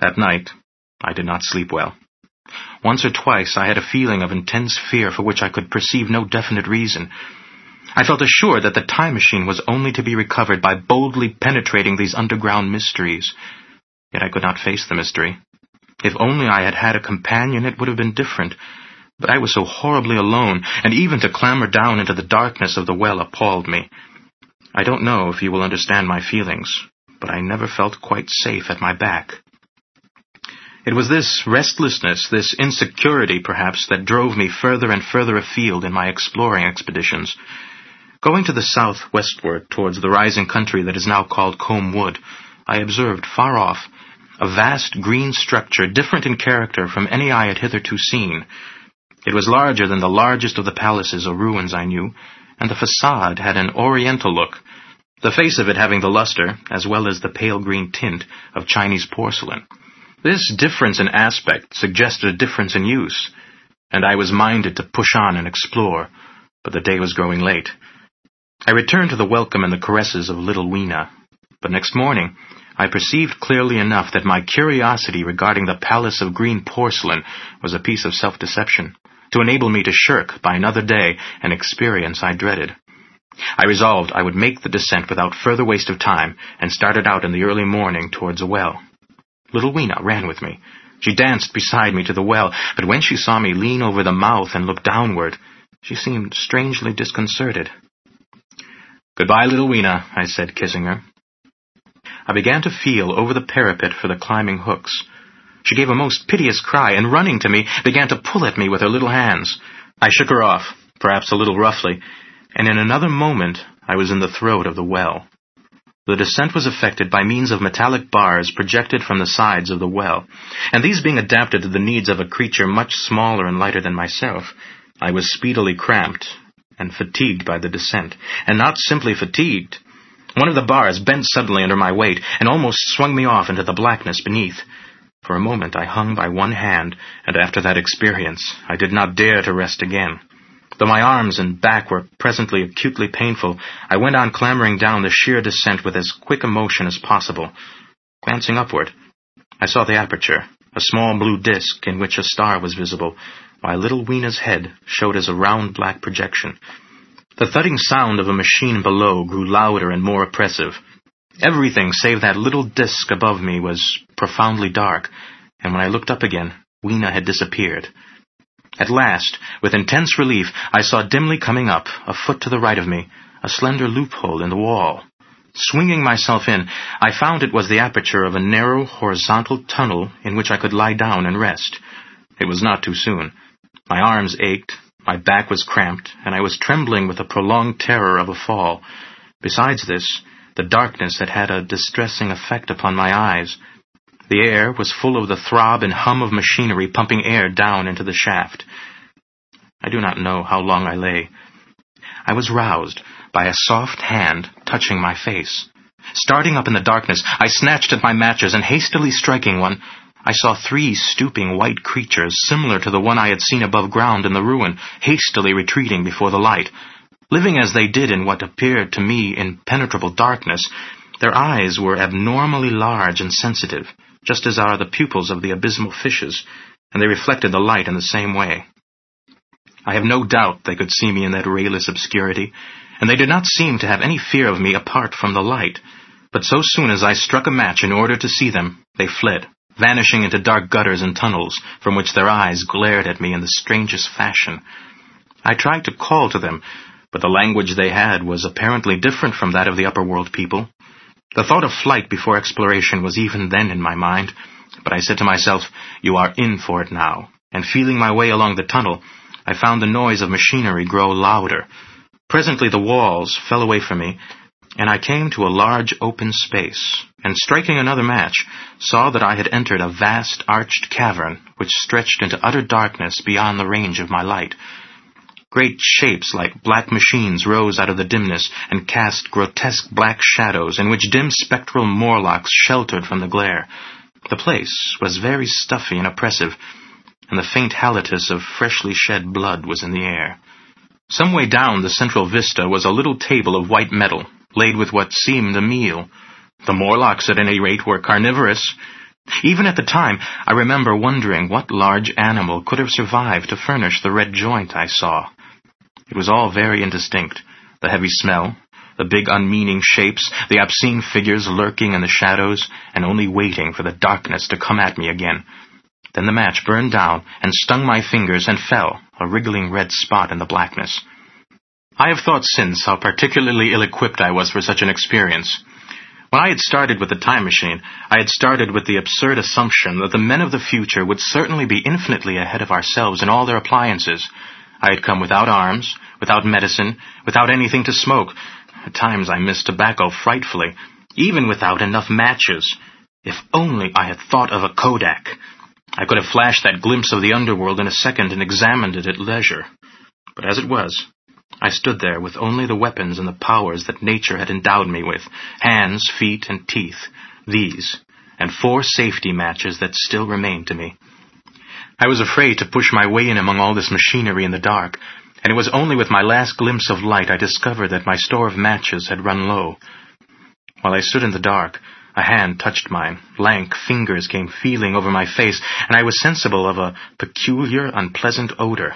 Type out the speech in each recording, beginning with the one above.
That night, I did not sleep well. Once or twice I had a feeling of intense fear for which I could perceive no definite reason. I felt assured that the time machine was only to be recovered by boldly penetrating these underground mysteries. Yet I could not face the mystery. If only I had had a companion, it would have been different. But I was so horribly alone, and even to clamber down into the darkness of the well appalled me. I don't know if you will understand my feelings, but I never felt quite safe at my back. It was this restlessness, this insecurity, perhaps, that drove me further and further afield in my exploring expeditions. Going to the southwestward towards the rising country that is now called Combe Wood, I observed far off a vast green structure different in character from any I had hitherto seen. It was larger than the largest of the palaces or ruins I knew, and the facade had an oriental look, the face of it having the luster, as well as the pale green tint, of Chinese porcelain. This difference in aspect suggested a difference in use, and I was minded to push on and explore, but the day was growing late. I returned to the welcome and the caresses of little Weena, but next morning I perceived clearly enough that my curiosity regarding the palace of green porcelain was a piece of self-deception, to enable me to shirk by another day an experience I dreaded. I resolved I would make the descent without further waste of time, and started out in the early morning towards a well. Little Weena ran with me. She danced beside me to the well, but when she saw me lean over the mouth and look downward, she seemed strangely disconcerted. "Goodbye, little Weena," I said, kissing her. I began to feel over the parapet for the climbing hooks. She gave a most piteous cry, and running to me, began to pull at me with her little hands. I shook her off, perhaps a little roughly, and in another moment I was in the throat of the well. The descent was effected by means of metallic bars projected from the sides of the well, and these being adapted to the needs of a creature much smaller and lighter than myself, I was speedily cramped and fatigued by the descent, and not simply fatigued. One of the bars bent suddenly under my weight and almost swung me off into the blackness beneath. For a moment I hung by one hand, and after that experience I did not dare to rest again. Though my arms and back were presently acutely painful, I went on clambering down the sheer descent with as quick a motion as possible. Glancing upward, I saw the aperture, a small blue disk in which a star was visible, while little Weena's head showed as a round black projection. The thudding sound of a machine below grew louder and more oppressive. Everything save that little disk above me was profoundly dark, and when I looked up again, Weena had disappeared. At last, with intense relief, I saw dimly coming up, a foot to the right of me, a slender loophole in the wall. Swinging myself in, I found it was the aperture of a narrow, horizontal tunnel in which I could lie down and rest. It was not too soon. My arms ached, my back was cramped, and I was trembling with the prolonged terror of a fall. Besides this, the darkness had had a distressing effect upon my eyes. The air was full of the throb and hum of machinery pumping air down into the shaft. I do not know how long I lay. I was roused by a soft hand touching my face. Starting up in the darkness, I snatched at my matches, and hastily striking one, I saw 3 stooping white creatures, similar to the one I had seen above ground in the ruin, hastily retreating before the light. Living as they did in what appeared to me impenetrable darkness, their eyes were abnormally large and sensitive, just as are the pupils of the abysmal fishes, and they reflected the light in the same way. I have no doubt they could see me in that rayless obscurity, and they did not seem to have any fear of me apart from the light. But so soon as I struck a match in order to see them, they fled, vanishing into dark gutters and tunnels, from which their eyes glared at me in the strangest fashion. I tried to call to them, but the language they had was apparently different from that of the upper world people. The thought of flight before exploration was even then in my mind, but I said to myself, "You are in for it now," and feeling my way along the tunnel, I found the noise of machinery grow louder. Presently the walls fell away from me, and I came to a large open space, and striking another match, saw that I had entered a vast arched cavern which stretched into utter darkness beyond the range of my light. Great shapes like black machines rose out of the dimness and cast grotesque black shadows in which dim spectral Morlocks sheltered from the glare. The place was very stuffy and oppressive, and the faint halitus of freshly shed blood was in the air. Some way down the central vista was a little table of white metal, laid with what seemed a meal. The Morlocks, at any rate, were carnivorous. Even at the time, I remember wondering what large animal could have survived to furnish the red joint I saw. It was all very indistinct. The heavy smell, the big unmeaning shapes, the obscene figures lurking in the shadows, and only waiting for the darkness to come at me again. Then the match burned down and stung my fingers and fell, a wriggling red spot in the blackness. I have thought since how particularly ill-equipped I was for such an experience. When I had started with the time machine, I had started with the absurd assumption that the men of the future would certainly be infinitely ahead of ourselves in all their appliances. I had come without arms, without medicine, without anything to smoke. At times I missed tobacco frightfully, even without enough matches. If only I had thought of a Kodak. I could have flashed that glimpse of the underworld in a second and examined it at leisure. But as it was, I stood there with only the weapons and the powers that nature had endowed me with, hands, feet, and teeth, these, and 4 safety matches that still remained to me. I was afraid to push my way in among all this machinery in the dark, and it was only with my last glimpse of light I discovered that my store of matches had run low. While I stood in the dark, a hand touched mine, lank fingers came feeling over my face, and I was sensible of a peculiar, unpleasant odor.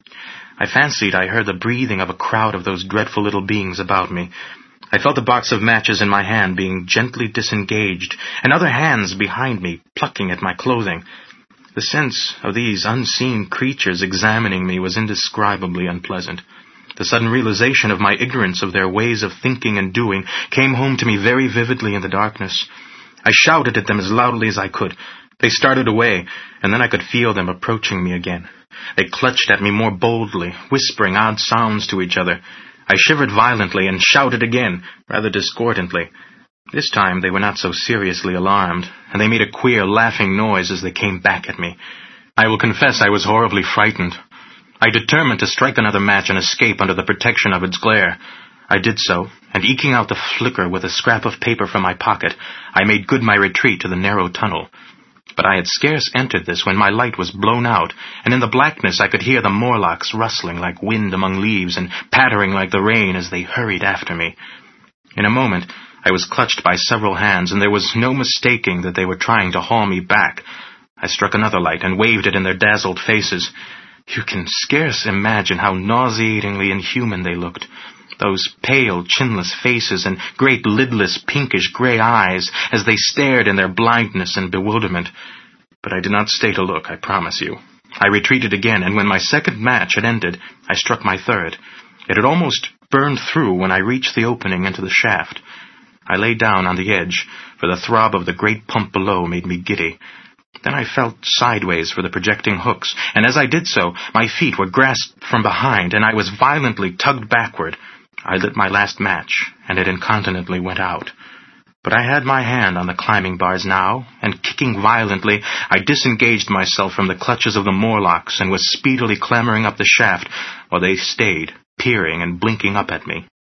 I fancied I heard the breathing of a crowd of those dreadful little beings about me. I felt the box of matches in my hand being gently disengaged, and other hands behind me plucking at my clothing. The sense of these unseen creatures examining me was indescribably unpleasant. The sudden realization of my ignorance of their ways of thinking and doing came home to me very vividly in the darkness. I shouted at them as loudly as I could. They started away, and then I could feel them approaching me again. They clutched at me more boldly, whispering odd sounds to each other. I shivered violently and shouted again, rather discordantly. This time they were not so seriously alarmed, and they made a queer, laughing noise as they came back at me. I will confess I was horribly frightened. I determined to strike another match and escape under the protection of its glare. I did so, and eking out the flicker with a scrap of paper from my pocket, I made good my retreat to the narrow tunnel. But I had scarce entered this when my light was blown out, and in the blackness I could hear the Morlocks rustling like wind among leaves and pattering like the rain as they hurried after me. In a moment I was clutched by several hands, and there was no mistaking that they were trying to haul me back. I struck another light and waved it in their dazzled faces. You can scarce imagine how nauseatingly inhuman they looked. Those pale, chinless faces and great lidless, pinkish-gray eyes as they stared in their blindness and bewilderment. But I did not stay to look, I promise you. I retreated again, and when my second match had ended, I struck my third. It had almost burned through when I reached the opening into the shaft. I lay down on the edge, for the throb of the great pump below made me giddy. Then I felt sideways for the projecting hooks, and as I did so, my feet were grasped from behind, and I was violently tugged backward. I lit my last match, and it incontinently went out. But I had my hand on the climbing bars now, and kicking violently, I disengaged myself from the clutches of the Morlocks and was speedily clambering up the shaft, while they stayed, peering and blinking up at me.